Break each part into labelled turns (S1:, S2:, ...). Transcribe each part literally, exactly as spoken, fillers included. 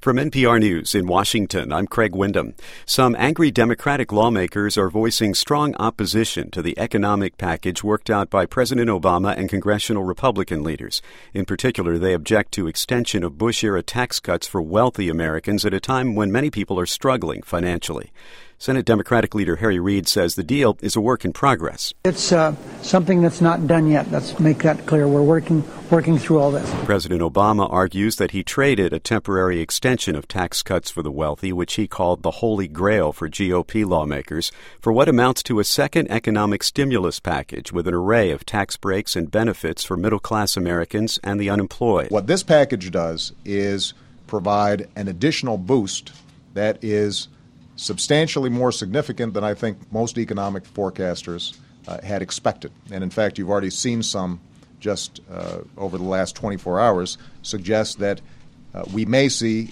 S1: From N P R News in Washington, I'm Craig Windham. Some angry Democratic lawmakers are voicing strong opposition to the economic package worked out by President Obama and congressional Republican leaders. In particular, they object to extension of Bush-era tax cuts for wealthy Americans at a time when many people are struggling financially. Senate Democratic leader Harry Reid says the deal is a work in progress.
S2: It's uh, something that's not done yet. Let's make that clear. We're working working through all this.
S1: President Obama argues that he traded a temporary extension of tax cuts for the wealthy, which he called the holy grail for G O P lawmakers, for what amounts to a second economic stimulus package with an array of tax breaks and benefits for middle-class Americans and the unemployed.
S3: What this package does is provide an additional boost that is substantially more significant than I think most economic forecasters uh, had expected. And in fact, you've already seen some just uh, over the last twenty-four hours suggest that uh, we may see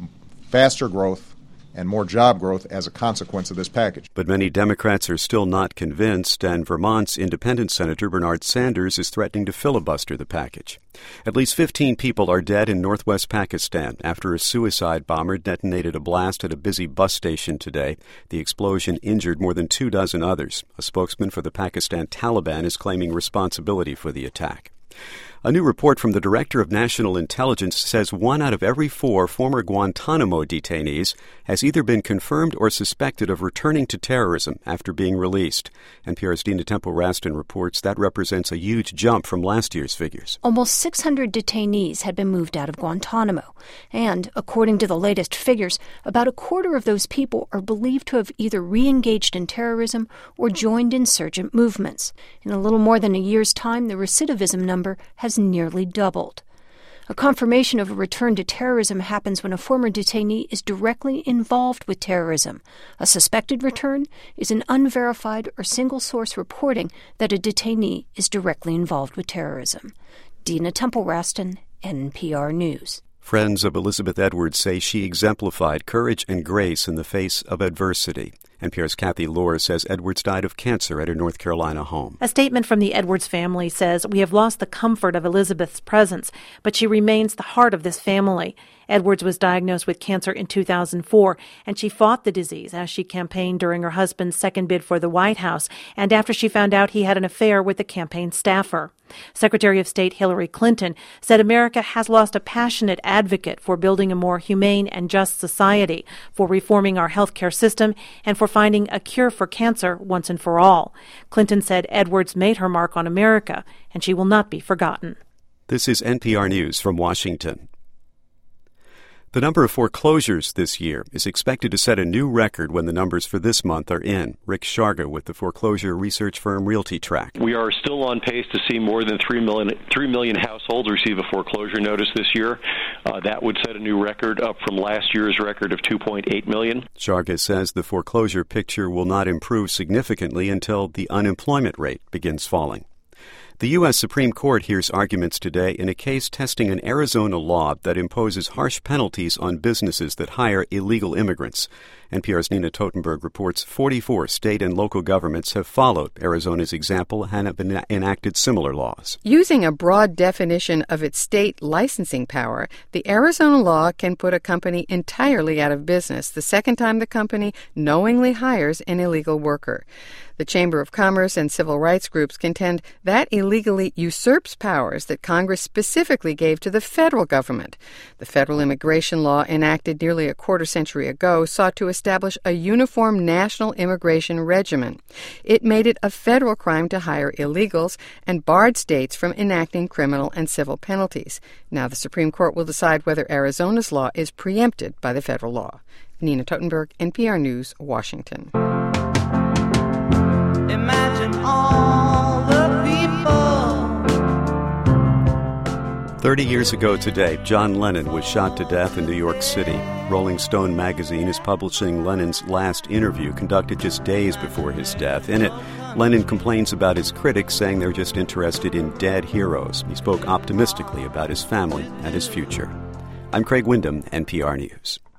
S3: faster growth and more job growth as a consequence of this package.
S1: But many Democrats are still not convinced, and Vermont's independent Senator Bernard Sanders is threatening to filibuster the package. At least fifteen people are dead in northwest Pakistan after a suicide bomber detonated a blast at a busy bus station today. The explosion injured more than two dozen others. A spokesman for the Pakistan Taliban is claiming responsibility for the attack. A new report from the Director of National Intelligence says one out of every four former Guantanamo detainees has either been confirmed or suspected of returning to terrorism after being released. N P R's Dina Temple-Raston reports that represents a huge jump from last year's figures.
S4: Almost six hundred detainees had been moved out of Guantanamo. And, according to the latest figures, about a quarter of those people are believed to have either re-engaged in terrorism or joined insurgent movements. In a little more than a year's time, the recidivism number has nearly doubled. A confirmation of a return to terrorism happens when a former detainee is directly involved with terrorism. A suspected return is an unverified or single-source reporting that a detainee is directly involved with terrorism. Dina Temple-Raston, N P R News.
S1: Friends of Elizabeth Edwards say she exemplified courage and grace in the face of adversity. N P R's Kathy Lohr says Edwards died of cancer at her North Carolina home.
S5: A statement from the Edwards family says, "We have lost the comfort of Elizabeth's presence, but she remains the heart of this family." Edwards was diagnosed with cancer in two thousand four, and she fought the disease as she campaigned during her husband's second bid for the White House and after she found out he had an affair with the campaign staffer. Secretary of State Hillary Clinton said America has lost a passionate advocate for building a more humane and just society, for reforming our health care system, and for finding a cure for cancer once and for all. Clinton said Edwards made her mark on America, and she will not be forgotten.
S1: This is N P R News from Washington. The number of foreclosures this year is expected to set a new record when the numbers for this month are in. Rick Sharga with the foreclosure research firm RealtyTrack.
S6: We are still on pace to see more than three million, three million households receive a foreclosure notice this year. Uh, that would set a new record up from last year's record of two point eight million.
S1: Sharga says the foreclosure picture will not improve significantly until the unemployment rate begins falling. The U S Supreme Court hears arguments today in a case testing an Arizona law that imposes harsh penalties on businesses that hire illegal immigrants. N P R's Nina Totenberg reports forty-four state and local governments have followed Arizona's example and have been enacted similar laws.
S7: Using a broad definition of its state licensing power, the Arizona law can put a company entirely out of business the second time the company knowingly hires an illegal worker. The Chamber of Commerce and civil rights groups contend that illegally usurps powers that Congress specifically gave to the federal government. The federal immigration law enacted nearly a quarter century ago sought to establish a uniform national immigration regimen. It made it a federal crime to hire illegals and barred states from enacting criminal and civil penalties. Now the Supreme Court will decide whether Arizona's law is preempted by the federal law. Nina Totenberg, N P R News, Washington.
S8: Imagine all the people.
S1: Thirty years ago today, John Lennon was shot to death in New York City. Rolling Stone magazine is publishing Lennon's last interview, conducted just days before his death. In it, Lennon complains about his critics, saying they're just interested in dead heroes. He spoke optimistically about his family and his future. I'm Craig Windham, N P R News.